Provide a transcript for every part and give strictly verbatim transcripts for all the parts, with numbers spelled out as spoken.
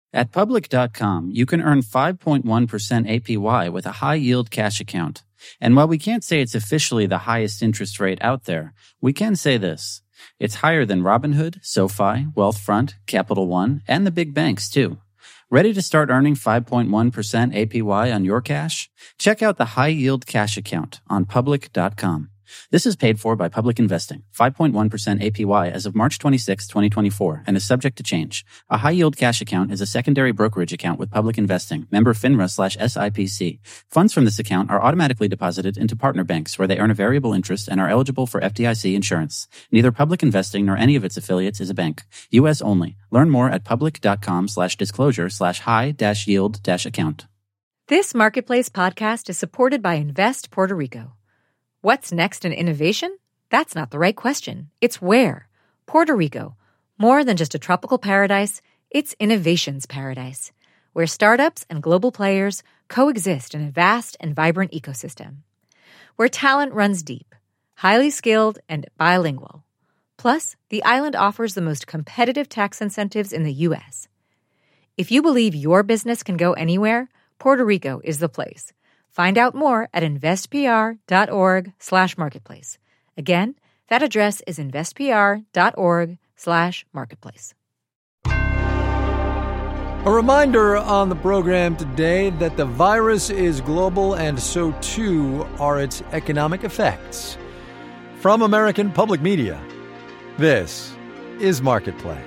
At Public dot com, you can earn five point one percent A P Y with a high-yield cash account. And while we can't say it's officially the highest interest rate out there, we can say this. It's higher than Robinhood, SoFi, Wealthfront, Capital One, and the big banks, too. Ready to start earning five point one percent A P Y on your cash? Check out the high-yield cash account on Public dot com. This is paid for by Public Investing, five point one percent A P Y as of March twenty-sixth, twenty twenty-four, and is subject to change. A high-yield cash account is a secondary brokerage account with Public Investing, member FINRA slash S I P C. Funds from this account are automatically deposited into partner banks where they earn a variable interest and are eligible for F D I C insurance. Neither Public Investing nor any of its affiliates is a bank. U S only. Learn more at Public dot com slash disclosure slash high dash yield dash account. This Marketplace podcast is supported by Invest Puerto Rico. What's next in innovation? That's not the right question. It's where. Puerto Rico. More than just a tropical paradise, it's innovation's paradise, where startups and global players coexist in a vast and vibrant ecosystem. Where talent runs deep, highly skilled, and bilingual. Plus, the island offers the most competitive tax incentives in the U S. If you believe your business can go anywhere, Puerto Rico is the place. Find out more at investpr.org slash marketplace. Again, that address is investpr.org slash marketplace. A reminder on the program today that the virus is global and so too are its economic effects. From American Public Media, this is Marketplace.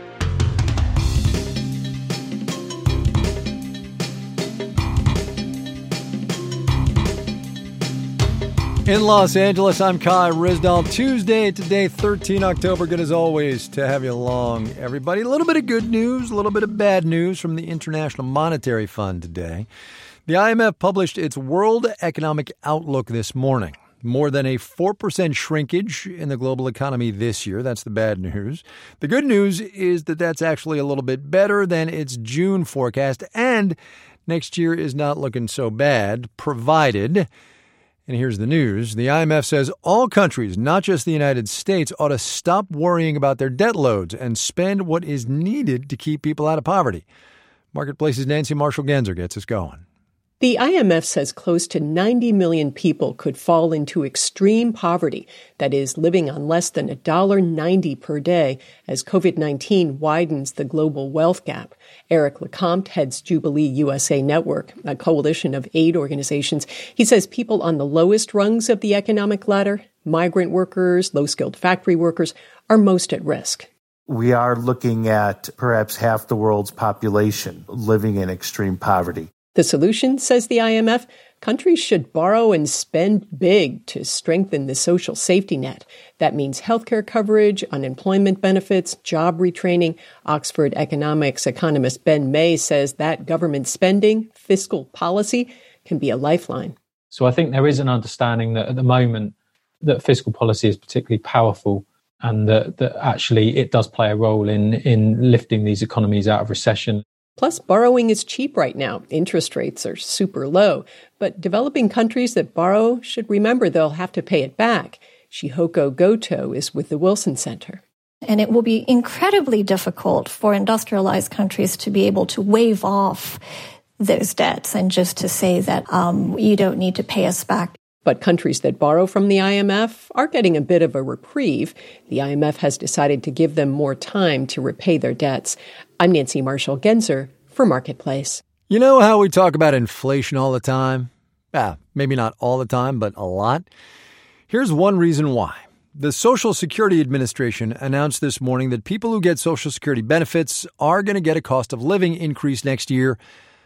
In Los Angeles, I'm Kai Ryssdal. Tuesday, today, thirteenth of October. Good as always to have you along, everybody. A little bit of good news, a little bit of bad news from the International Monetary Fund today. The I M F published its World Economic Outlook this morning. More than a four percent shrinkage in the global economy this year. That's the bad news. The good news is that that's actually a little bit better than its June forecast, and next year is not looking so bad, provided... And here's the news. The I M F says all countries, not just the United States, ought to stop worrying about their debt loads and spend what is needed to keep people out of poverty. Marketplace's Nancy Marshall-Genzer gets us going. The I M F says close to ninety million people could fall into extreme poverty, that is, living on less than one dollar ninety per day, as covid nineteen widens the global wealth gap. Eric LeCompte heads Jubilee U S A Network, a coalition of aid organizations. He says people on the lowest rungs of the economic ladder, migrant workers, low-skilled factory workers, are most at risk. We are looking at perhaps half the world's population living in extreme poverty. The solution, says the I M F, countries should borrow and spend big to strengthen the social safety net. That means healthcare coverage, unemployment benefits, job retraining. Oxford economics economist Ben May says that government spending, fiscal policy, can be a lifeline. So I think there is an understanding that at the moment that fiscal policy is particularly powerful and that, that actually it does play a role in, in lifting these economies out of recession. Plus, borrowing is cheap right now. Interest rates are super low. But developing countries that borrow should remember they'll have to pay it back. Shihoko Goto is with the Wilson Center. And it will be incredibly difficult for industrialized countries to be able to waive off those debts and just to say that um, you don't need to pay us back. But countries that borrow from the I M F are getting a bit of a reprieve. The I M F has decided to give them more time to repay their debts. I'm Nancy Marshall-Genzer for Marketplace. You know how we talk about inflation all the time? Ah, maybe not all the time, but a lot. Here's one reason why. The Social Security Administration announced this morning that people who get Social Security benefits are going to get a cost of living increase next year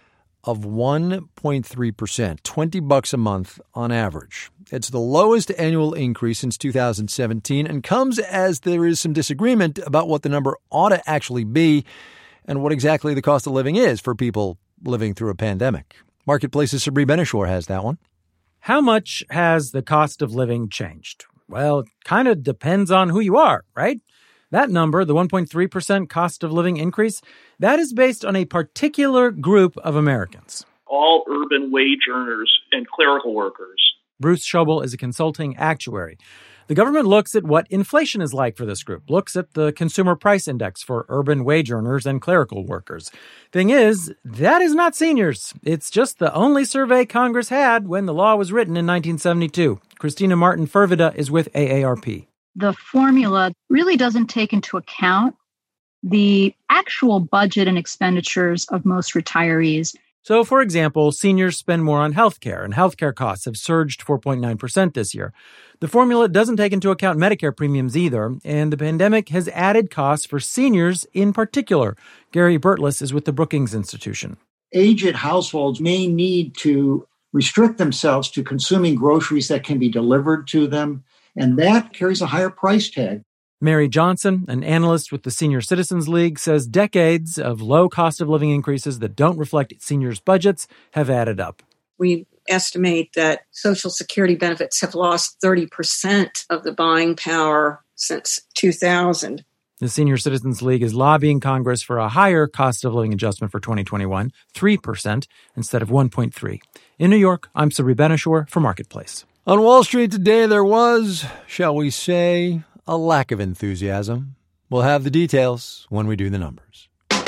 of one point three percent, twenty bucks a month on average. It's the lowest annual increase since two thousand seventeen and comes as there is some disagreement about what the number ought to actually be and what exactly the cost of living is for people living through a pandemic. Marketplace's Sabri Benishore has that one. How much has the cost of living changed? Well, it kind of depends on who you are, right? That number, the one point three percent cost of living increase, that is based on a particular group of Americans. All urban wage earners and clerical workers. Bruce Schobel is a consulting actuary. The The government looks at what inflation is like for this group, looks at the consumer price index for urban wage earners and clerical workers. Thing is, that is not seniors. It's just the only survey Congress had when the law was written in nineteen seventy-two. Christina Martin Fervida is with A A R P. The formula really doesn't take into account the actual budget and expenditures of most retirees. So, for example, seniors spend more on healthcare, and healthcare costs have surged four point nine percent this year. The formula doesn't take into account Medicare premiums either, and the pandemic has added costs for seniors in particular. Gary Burtless is with the Brookings Institution. Aged households may need to restrict themselves to consuming groceries that can be delivered to them, and that carries a higher price tag. Mary Johnson, an analyst with the Senior Citizens League, says decades of low cost of living increases that don't reflect seniors' budgets have added up. We estimate that Social Security benefits have lost thirty percent of the buying power since two thousand. The Senior Citizens League is lobbying Congress for a higher cost of living adjustment for twenty twenty-one, three percent instead of one point three. In New York, I'm Sari Benishore for Marketplace. On Wall Street today, there was, shall we say, a lack of enthusiasm. We'll have the details when we do the numbers.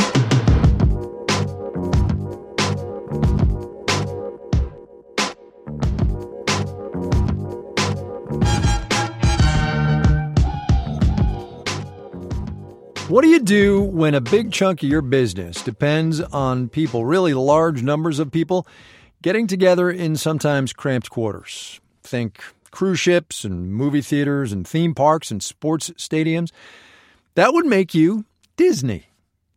What do you do when a big chunk of your business depends on people, really large numbers of people, getting together in sometimes cramped quarters? Think cruise ships and movie theaters and theme parks and sports stadiums. That would make you Disney,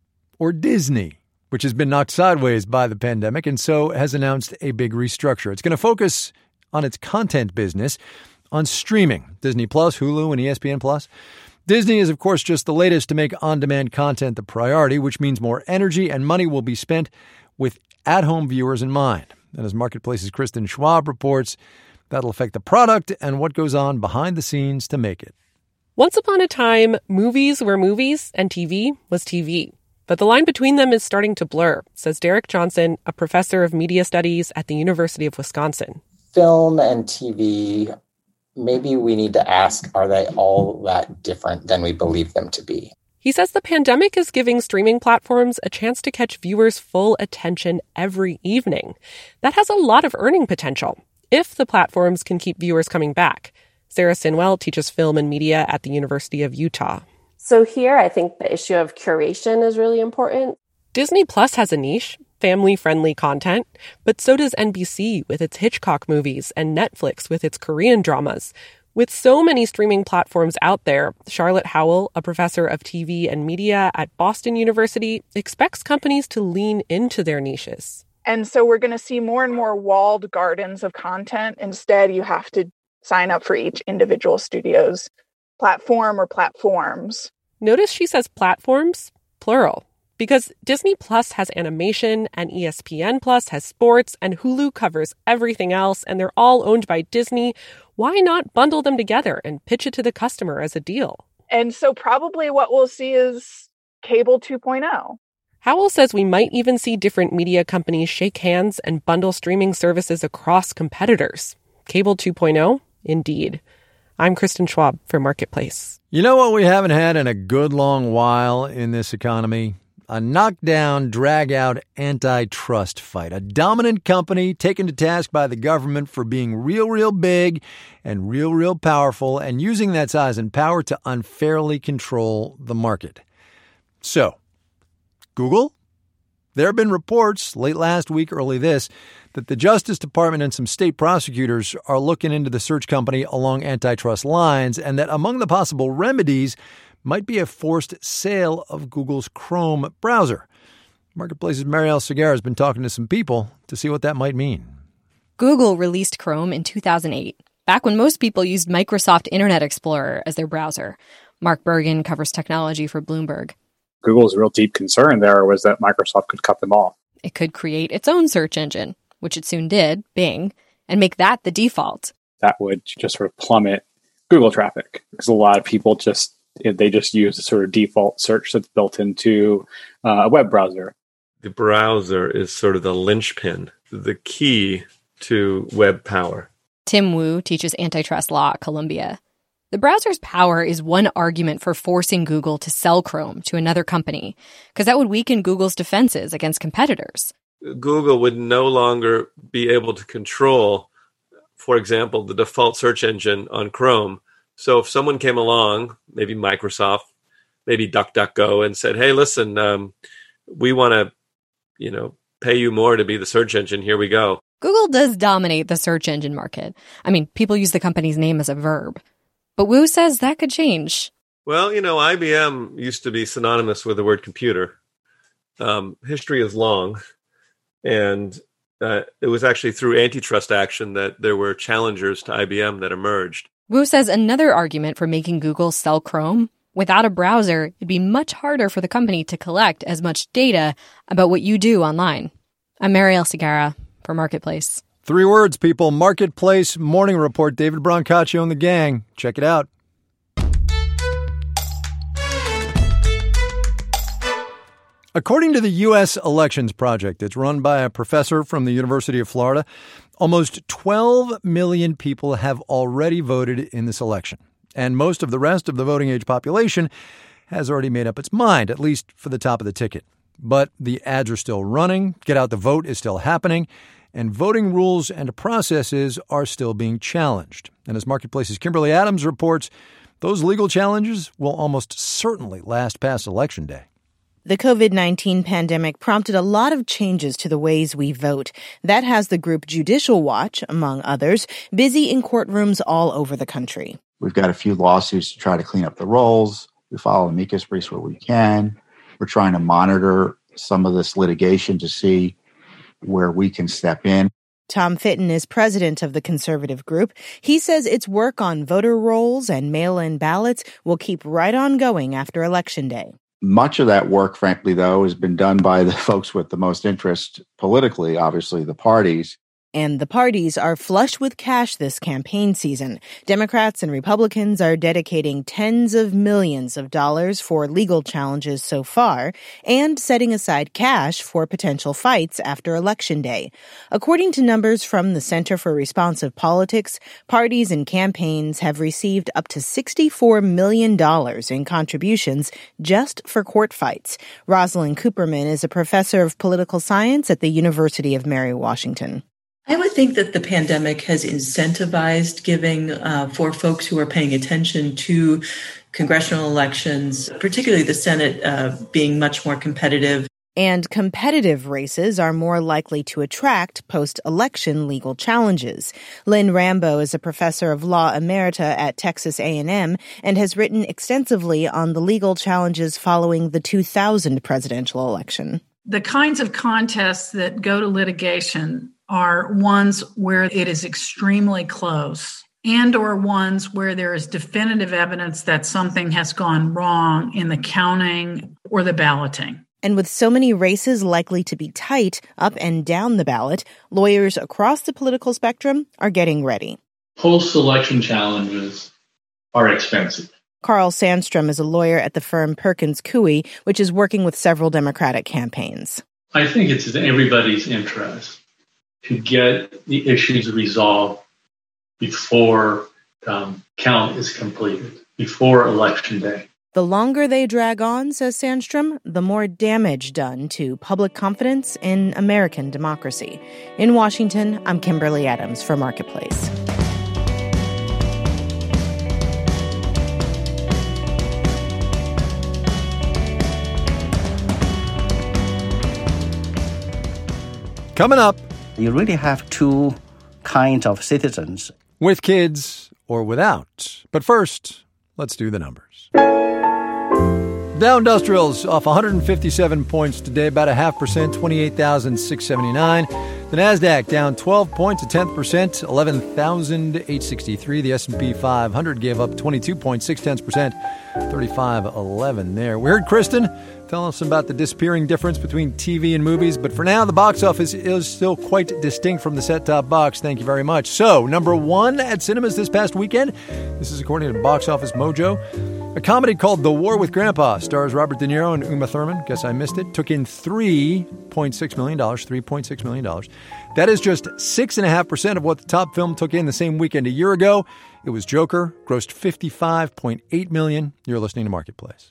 or Disney, which has been knocked sideways by the pandemic and so has announced a big restructure. It's going to focus on its content business, on streaming, Disney Plus, Hulu, and E S P N Plus. Disney is, of course, just the latest to make on-demand content the priority, which means more energy and money will be spent with at-home viewers in mind. And as Marketplace's Kristen Schwab reports, that'll affect the product and what goes on behind the scenes to make it. Once upon a time, movies were movies and T V was T V. But the line between them is starting to blur, says Derek Johnson, a professor of media studies at the University of Wisconsin. Film and T V, maybe we need to ask, are they all that different than we believe them to be? He says the pandemic is giving streaming platforms a chance to catch viewers' full attention every evening. That has a lot of earning potential, if the platforms can keep viewers coming back. Sarah Sinwell teaches film and media at the University of Utah. So here, I think the issue of curation is really important. Disney Plus has a niche, family-friendly content, but so does N B C with its Hitchcock movies and Netflix with its Korean dramas. With so many streaming platforms out there, Charlotte Howell, a professor of T V and media at Boston University, expects companies to lean into their niches. And so we're going to see more and more walled gardens of content. Instead, you have to sign up for each individual studio's platform or platforms. Notice she says platforms, plural, because Disney Plus has animation and E S P N Plus has sports and Hulu covers everything else and they're all owned by Disney. Why not bundle them together and pitch it to the customer as a deal? And so probably what we'll see is cable two point oh. Howell says we might even see different media companies shake hands and bundle streaming services across competitors. Cable two point oh? Indeed. I'm Kristen Schwab for Marketplace. You know what we haven't had in a good long while in this economy? A knockdown, drag-out antitrust fight. A dominant company taken to task by the government for being real, real big and real, real powerful and using that size and power to unfairly control the market. So, Google? There have been reports late last week, early this, that the Justice Department and some state prosecutors are looking into the search company along antitrust lines, and that among the possible remedies might be a forced sale of Google's Chrome browser. Marketplace's Marielle Segar has been talking to some people to see what that might mean. Google released Chrome in two thousand eight, back when most people used Microsoft Internet Explorer as their browser. Mark Bergen covers technology for Bloomberg. Google's real deep concern there was that Microsoft could cut them off. It could create its own search engine, which it soon did, Bing, and make that the default. That would just sort of plummet Google traffic, because a lot of people just, they just use a sort of default search that's built into uh, a web browser. The browser is sort of the linchpin, the key to web power. Tim Wu teaches antitrust law at Columbia. The browser's power is one argument for forcing Google to sell Chrome to another company, because that would weaken Google's defenses against competitors. Google would no longer be able to control, for example, the default search engine on Chrome. So if someone came along, maybe Microsoft, maybe DuckDuckGo, and said, hey, listen, um, we want to, you know, pay you more to be the search engine, here we go. Google does dominate the search engine market. I mean, people use the company's name as a verb. But Wu says that could change. Well, you know, I B M used to be synonymous with the word computer. Um, history is long. And uh, it was actually through antitrust action that there were challengers to I B M that emerged. Wu says another argument for making Google sell Chrome, without a browser, it'd be much harder for the company to collect as much data about what you do online. I'm Marielle Segarra for Marketplace. Three words, people. Marketplace Morning Report. David Brancaccio and the gang. Check it out. According to the U S Elections Project, it's run by a professor from the University of Florida, almost twelve million people have already voted in this election. And most of the rest of the voting age population has already made up its mind, at least for the top of the ticket. But the ads are still running, get out the vote is still happening, and voting rules and processes are still being challenged. And as Marketplace's Kimberly Adams reports, those legal challenges will almost certainly last past Election Day. The covid nineteen pandemic prompted a lot of changes to the ways we vote. That has the group Judicial Watch, among others, busy in courtrooms all over the country. We've got a few lawsuits to try to clean up the rolls. We file amicus briefs where we can. We're trying to monitor some of this litigation to see where we can step in. Tom Fitton is president of the conservative group. He says its work on voter rolls and mail-in ballots will keep right on going after Election Day. Much of that work, frankly, though, has been done by the folks with the most interest politically, obviously the parties. And the parties are flush with cash this campaign season. Democrats and Republicans are dedicating tens of millions of dollars for legal challenges so far and setting aside cash for potential fights after Election Day. According to numbers from the Center for Responsive Politics, parties and campaigns have received up to sixty-four million dollars in contributions just for court fights. Rosalind Cooperman is a professor of political science at the University of Mary Washington. I would think that the pandemic has incentivized giving uh, for folks who are paying attention to congressional elections, particularly the Senate uh, being much more competitive. And competitive races are more likely to attract post-election legal challenges. Lynn Rambo is a professor of law emerita at Texas A and M and has written extensively on the legal challenges following the two thousand presidential election. The kinds of contests that go to litigation are ones where it is extremely close and or ones where there is definitive evidence that something has gone wrong in the counting or the balloting. And with so many races likely to be tight up and down the ballot, lawyers across the political spectrum are getting ready. Post-election challenges are expensive. Carl Sandstrom is a lawyer at the firm Perkins Coie, which is working with several Democratic campaigns. I think it's in everybody's interest to get the issues resolved before um, count is completed, before Election Day. The longer they drag on, says Sandstrom, the more damage done to public confidence in American democracy. In Washington, I'm Kimberly Adams for Marketplace. Coming up, you really have two kinds of citizens. With kids or without. But first, let's do the numbers. Dow Industrials off one hundred fifty-seven points today, about a half percent, twenty-eight thousand six hundred seventy-nine. The Nasdaq down twelve points, a tenth percent, eleven thousand eight hundred sixty-three. The S and P five hundred gave up twenty-two point six tenths percent, thirty-five eleven there. We heard Kristen tell us about the disappearing difference between T V and movies, but for now, the box office is still quite distinct from the set-top box. Thank you very much. So, number one at cinemas this past weekend, this is according to Box Office Mojo, A comedy called The War with Grandpa stars Robert De Niro and Uma Thurman. Guess I missed it. Took in three point six million dollars. three point six million dollars. That is just six point five percent of what the top film took in the same weekend a year ago. It was Joker, grossed fifty-five point eight million dollars. You're listening to Marketplace.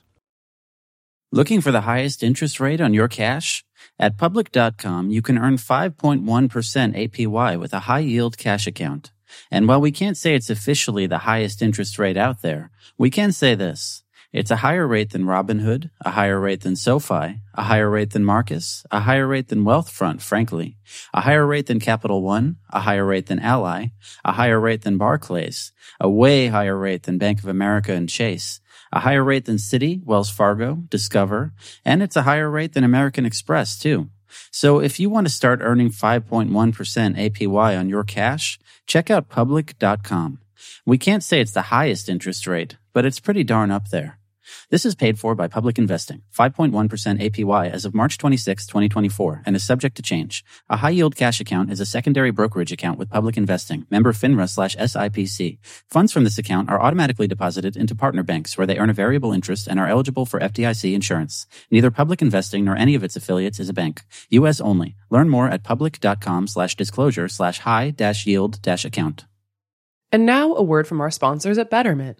Looking for the highest interest rate on your cash? At Public dot com, you can earn five point one percent A P Y with a high-yield cash account. And while we can't say it's officially the highest interest rate out there, we can say this. It's a higher rate than Robinhood, a higher rate than SoFi, a higher rate than Marcus, a higher rate than Wealthfront, frankly, a higher rate than Capital One, a higher rate than Ally, a higher rate than Barclays, a way higher rate than Bank of America and Chase, a higher rate than Citi, Wells Fargo, Discover, and it's a higher rate than American Express, too. So if you want to start earning five point one percent A P Y on your cash, check out Public dot com. We can't say it's the highest interest rate, but it's pretty darn up there. This is paid for by Public Investing, five point one percent A P Y as of March twenty-sixth, twenty twenty-four, and is subject to change. A high-yield cash account is a secondary brokerage account with Public Investing, member FINRA slash S I P C. Funds from this account are automatically deposited into partner banks where they earn a variable interest and are eligible for F D I C insurance. Neither Public Investing nor any of its affiliates is a bank. U S only. Learn more at Public dot com slash disclosure slash high dash yield dash account. And now a word from our sponsors at Betterment.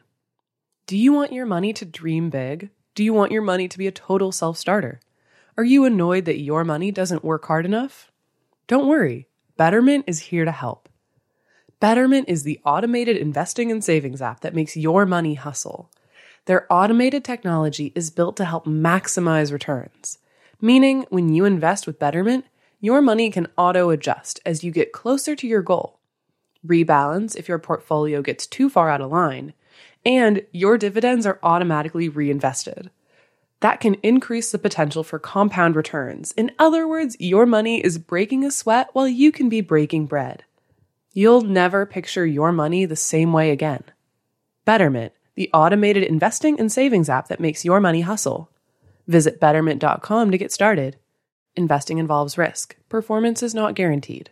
Do you want your money to dream big? Do you want your money to be a total self-starter? Are you annoyed that your money doesn't work hard enough? Don't worry, Betterment is here to help. Betterment is the automated investing and savings app that makes your money hustle. Their automated technology is built to help maximize returns, meaning when you invest with Betterment, your money can auto-adjust as you get closer to your goal, rebalance if your portfolio gets too far out of line, and your dividends are automatically reinvested. That can increase the potential for compound returns. In other words, your money is breaking a sweat while you can be breaking bread. You'll never picture your money the same way again. Betterment, the automated investing and savings app that makes your money hustle. Visit betterment dot com to get started. Investing involves risk. Performance is not guaranteed.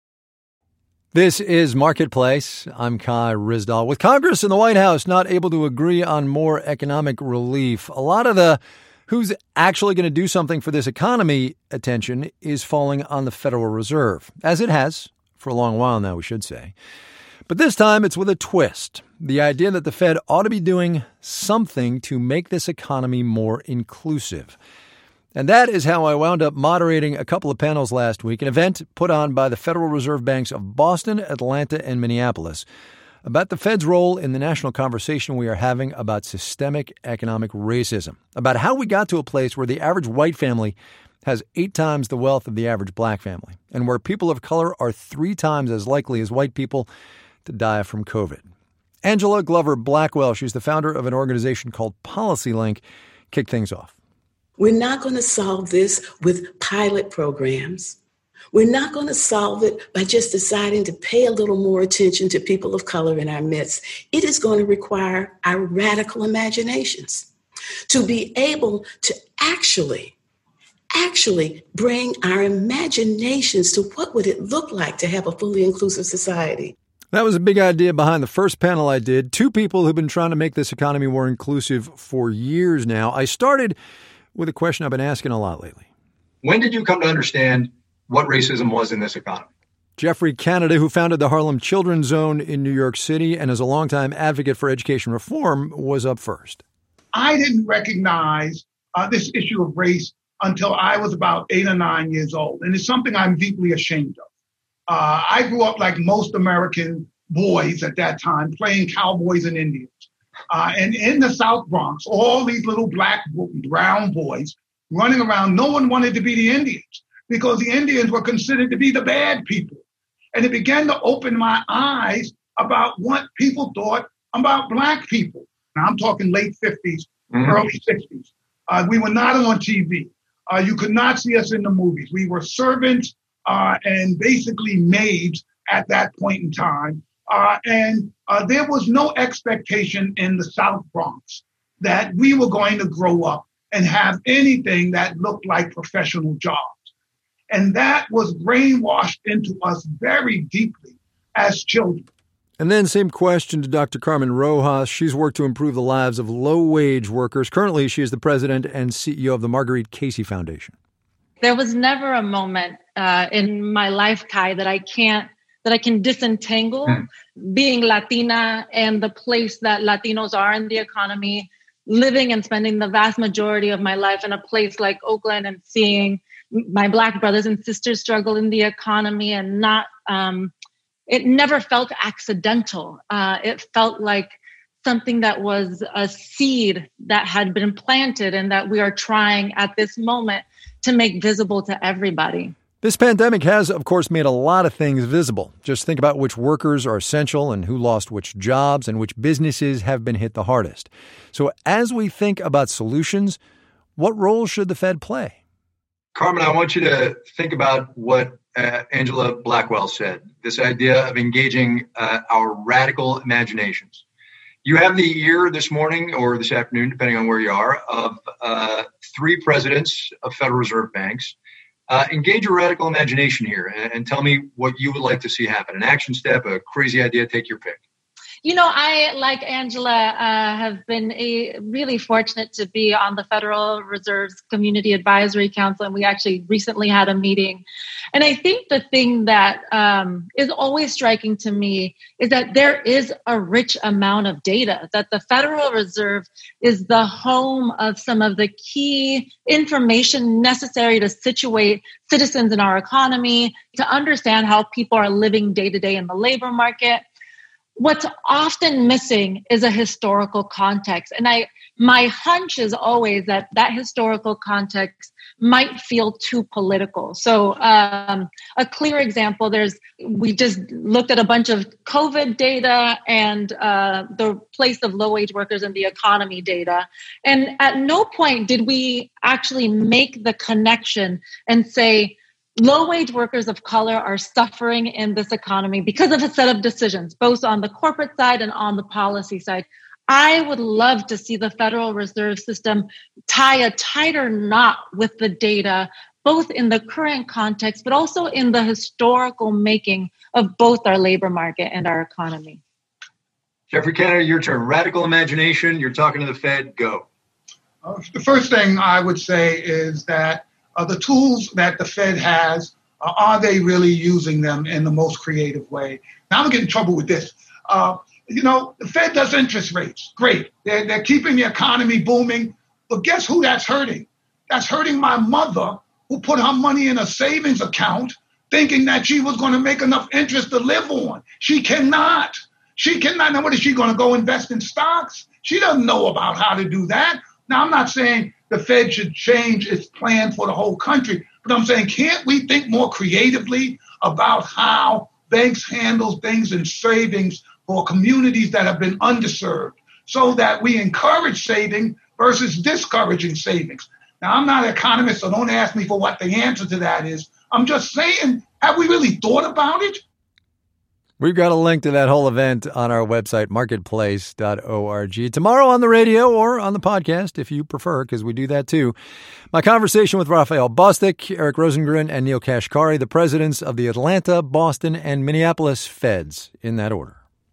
This is Marketplace. I'm Kai Ryssdal. With Congress and the White House not able to agree on more economic relief, a lot of the who's actually going to do something for this economy attention is falling on the Federal Reserve, as it has for a long while now, we should say. But this time it's with a twist. The idea that the Fed ought to be doing something to make this economy more inclusive. And that is how I wound up moderating a couple of panels last week, an event put on by the Federal Reserve Banks of Boston, Atlanta, and Minneapolis about the Fed's role in the national conversation we are having about systemic economic racism, about how we got to a place where the average white family has eight times the wealth of the average black family, and where people of color are three times as likely as white people to die from COVID. Angela Glover Blackwell, she's the founder of an organization called PolicyLink, kicked things off. We're not going to solve this with pilot programs. We're not going to solve it by just deciding to pay a little more attention to people of color in our midst. It is going to require our radical imaginations to be able to actually, actually bring our imaginations to what would it look like to have a fully inclusive society. That was a big idea behind the first panel I did. Two people who've been trying to make this economy more inclusive for years now. I started with a question I've been asking a lot lately. When did you come to understand what racism was in this economy? Jeffrey Canada, who founded the Harlem Children's Zone in New York City and is a longtime advocate for education reform, was up first. I didn't recognize uh, this issue of race until I was about eight or nine years old. And it's something I'm deeply ashamed of. Uh, I grew up like most American boys at that time, playing cowboys and Indians. Uh, and in the South Bronx, all these little black, brown boys running around, no one wanted to be the Indians because the Indians were considered to be the bad people. And it began to open my eyes about what people thought about black people. Now, I'm talking late fifties, mm-hmm. early sixties. Uh, we were not on T V. Uh, you could not see us in the movies. We were servants uh, and basically maids at that point in time. Uh, and uh, there was no expectation in the South Bronx that we were going to grow up and have anything that looked like professional jobs. And that was brainwashed into us very deeply as children. And then same question to Doctor Carmen Rojas. She's worked to improve the lives of low-wage workers. Currently, she is the president and C E O of the Marguerite Casey Foundation. There was never a moment uh, in my life, Kai, that I can't, that I can disentangle mm. being Latina and the place that Latinos are in the economy, living and spending the vast majority of my life in a place like Oakland and seeing my Black brothers and sisters struggle in the economy and not, um, it never felt accidental. Uh, it felt like something that was a seed that had been planted and that we are trying at this moment to make visible to everybody. This pandemic has, of course, made a lot of things visible. Just think about which workers are essential and who lost which jobs and which businesses have been hit the hardest. So as we think about solutions, what role should the Fed play? Carmen, I want you to think about what uh, Angela Blackwell said, this idea of engaging uh, our radical imaginations. You have the ear this morning or this afternoon, depending on where you are, of uh, three presidents of Federal Reserve banks. Uh, engage your radical imagination here and, and tell me what you would like to see happen. An action step, a crazy idea, take your pick. You know, I, like Angela, uh, have been a, really fortunate to be on the Federal Reserve's Community Advisory Council, and we actually recently had a meeting. And I think the thing that um, is always striking to me is that there is a rich amount of data, that the Federal Reserve is the home of some of the key information necessary to situate citizens in our economy, to understand how people are living day to day in the labor market. What's often missing is a historical context. And I, my hunch is always that that historical context might feel too political. So um, a clear example, there's, we just looked at a bunch of COVID data and uh, the place of low-wage workers in the economy data. And at no point did we actually make the connection and say, low-wage workers of color are suffering in this economy because of a set of decisions, both on the corporate side and on the policy side. I would love to see the Federal Reserve System tie a tighter knot with the data, both in the current context, but also in the historical making of both our labor market and our economy. Jeffrey Kennedy, your turn. Radical imagination. You're talking to the Fed. Go. Uh, the first thing I would say is that Uh, the tools that the Fed has, uh, are they really using them in the most creative way? Now, I'm going to get in trouble with this. Uh, you know, the Fed does interest rates. Great. They're, they're keeping the economy booming. But guess who that's hurting? That's hurting my mother, who put her money in a savings account thinking that she was going to make enough interest to live on. She cannot. She cannot. Now, what is she going to go invest in stocks? She doesn't know about how to do that. Now, I'm not saying the Fed should change its plan for the whole country, but I'm saying, can't we think more creatively about how banks handle things in savings for communities that have been underserved so that we encourage saving versus discouraging savings? Now, I'm not an economist, so don't ask me for what the answer to that is. I'm just saying, have we really thought about it? We've got a link to that whole event on our website, marketplace dot org. Tomorrow on the radio or on the podcast, if you prefer, because we do that too. My conversation with Raphael Bostic, Eric Rosengren, and Neel Kashkari, the presidents of the Atlanta, Boston, and Minneapolis Feds, in that order.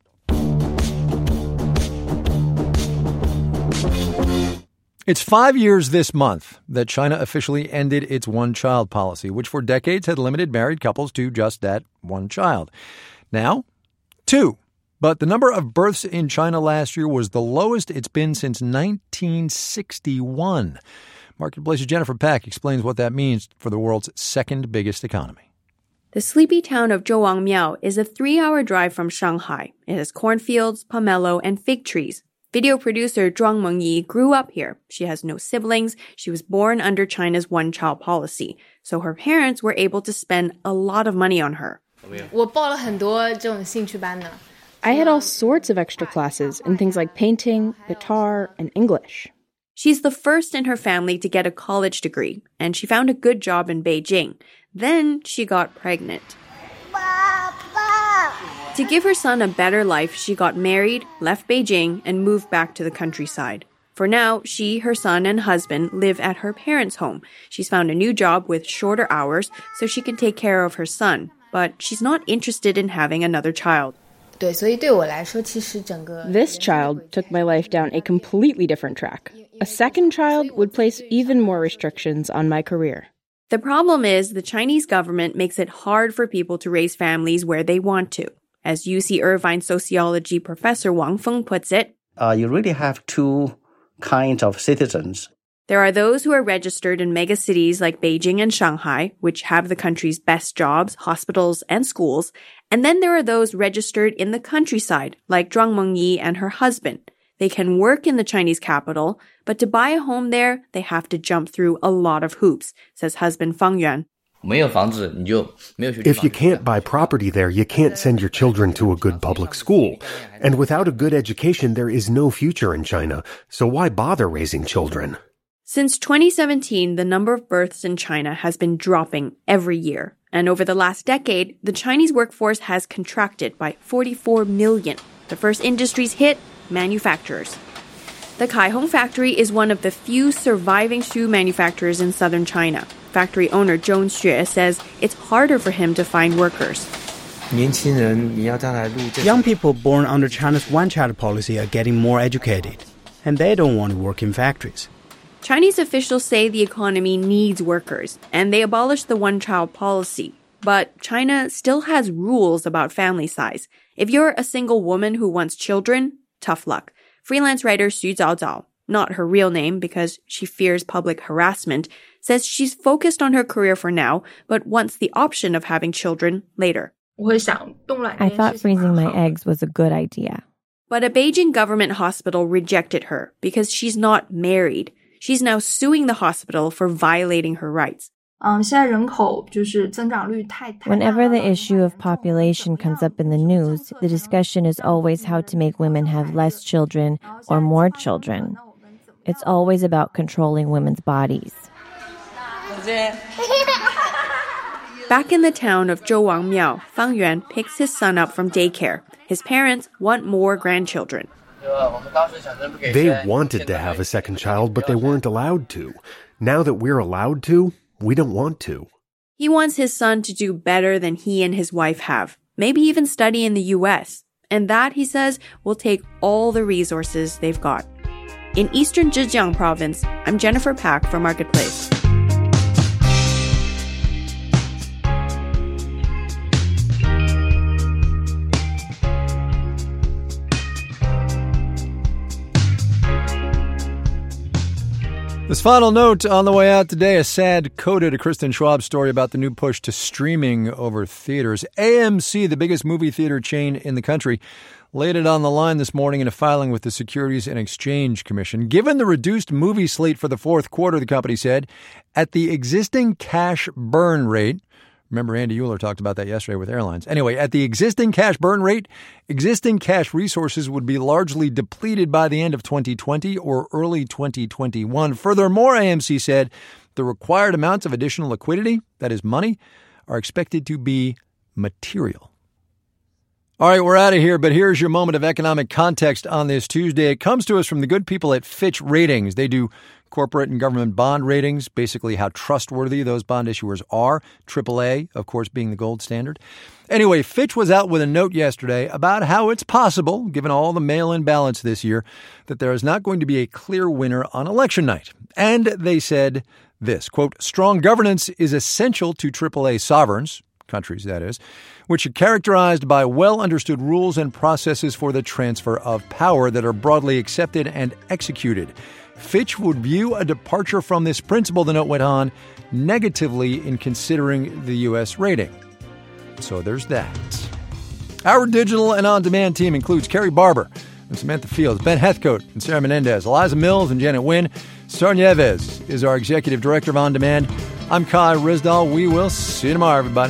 It's five years this month that China officially ended its one-child policy, which for decades had limited married couples to just that one child. Now, two. But the number of births in China last year was the lowest it's been since nineteen sixty-one. Marketplace's Jennifer Peck explains what that means for the world's second biggest economy. The sleepy town of Zhouwangmiao is a three-hour drive from Shanghai. It has cornfields, pomelo, and fig trees. Video producer Zhuang Mengyi grew up here. She has no siblings. She was born under China's one-child policy, so her parents were able to spend a lot of money on her. I had all sorts of extra classes in things like painting, guitar, and English. She's the first in her family to get a college degree, and she found a good job in Beijing. Then she got pregnant. To give her son a better life, she got married, left Beijing, and moved back to the countryside. For now, she, her son, and husband live at her parents' home. She's found a new job with shorter hours so she can take care of her son. But she's not interested in having another child. This child took my life down a completely different track. A second child would place even more restrictions on my career. The problem is the Chinese government makes it hard for people to raise families where they want to. As U C Irvine sociology professor Wang Feng puts it, uh, you really have two kinds of citizens. There are those who are registered in megacities like Beijing and Shanghai, which have the country's best jobs, hospitals, and schools. And then there are those registered in the countryside, like Zhuang Mengyi and her husband. They can work in the Chinese capital, but to buy a home there, they have to jump through a lot of hoops, says husband Fang Yuan. If you can't buy property there, you can't send your children to a good public school. And without a good education, there is no future in China. So why bother raising children? Since twenty seventeen, the number of births in China has been dropping every year. And over the last decade, the Chinese workforce has contracted by forty-four million. The first industries hit, manufacturers. The Kaihong factory is one of the few surviving shoe manufacturers in southern China. Factory owner Zhong Xue says it's harder for him to find workers. Young people born under China's one-child policy are getting more educated, and they don't want to work in factories. Chinese officials say the economy needs workers, and they abolished the one-child policy. But China still has rules about family size. If you're a single woman who wants children, tough luck. Freelance writer Xu Zaozao, not her real name because she fears public harassment, says she's focused on her career for now, but wants the option of having children later. I thought freezing my eggs was a good idea. But a Beijing government hospital rejected her because she's not married. She's now suing the hospital for violating her rights. Whenever the issue of population comes up in the news, the discussion is always how to make women have less children or more children. It's always about controlling women's bodies. Back in the town of Zhouwangmiao, Fang Yuan picks his son up from daycare. His parents want more grandchildren. They wanted to have a second child, but they weren't allowed to. Now that we're allowed to, we don't want to. He wants his son to do better than he and his wife have, maybe even study in the U S. And that, he says, will take all the resources they've got. In eastern Zhejiang province, I'm Jennifer Pack for Marketplace. This final note on the way out today, a sad coda to Kristen Schwab's story about the new push to streaming over theaters. A M C, the biggest movie theater chain in the country, laid it on the line this morning in a filing with the Securities and Exchange Commission. Given the reduced movie slate for the fourth quarter, the company said, at the existing cash burn rate, remember Andy Euler talked about that yesterday with airlines. Anyway, at the existing cash burn rate, existing cash resources would be largely depleted by the end of twenty twenty or early twenty twenty-one. Furthermore, A M C said the required amounts of additional liquidity, that is money, are expected to be material. All right, we're out of here, but here's your moment of economic context on this Tuesday. It comes to us from the good people at Fitch Ratings. They do corporate and government bond ratings, basically how trustworthy those bond issuers are, triple A, of course, being the gold standard. Anyway, Fitch was out with a note yesterday about how it's possible, given all the mail-in ballots this year, that there is not going to be a clear winner on election night. And they said this, quote, strong governance is essential to triple A sovereigns, countries that is, which are characterized by well-understood rules and processes for the transfer of power that are broadly accepted and executed. Fitch would view a departure from this principle, the note went on, negatively in considering the U S rating. So there's that. Our digital and on-demand team includes Carrie Barber and Samantha Fields, Ben Heathcote and Sarah Menendez, Eliza Mills and Janet Wynn. Star Nieves is our executive director of On-Demand. I'm Kai Risdal. We will see you tomorrow, everybody.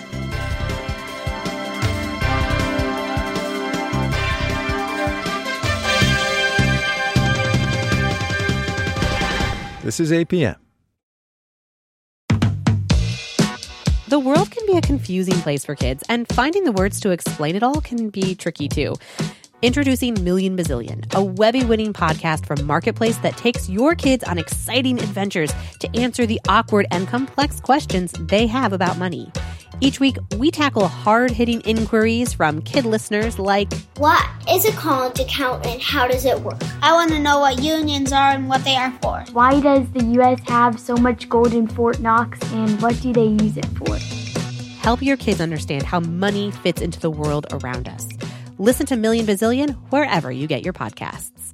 This is A P M. The world can be a confusing place for kids, and finding the words to explain it all can be tricky too. Introducing Million Bazillion, a Webby-winning podcast from Marketplace that takes your kids on exciting adventures to answer the awkward and complex questions they have about money. Each week, we tackle hard-hitting inquiries from kid listeners like, what is a college account and how does it work? I want to know what unions are and what they are for. Why does the U S have so much gold in Fort Knox and what do they use it for? Help your kids understand how money fits into the world around us. Listen to Million Bazillion wherever you get your podcasts.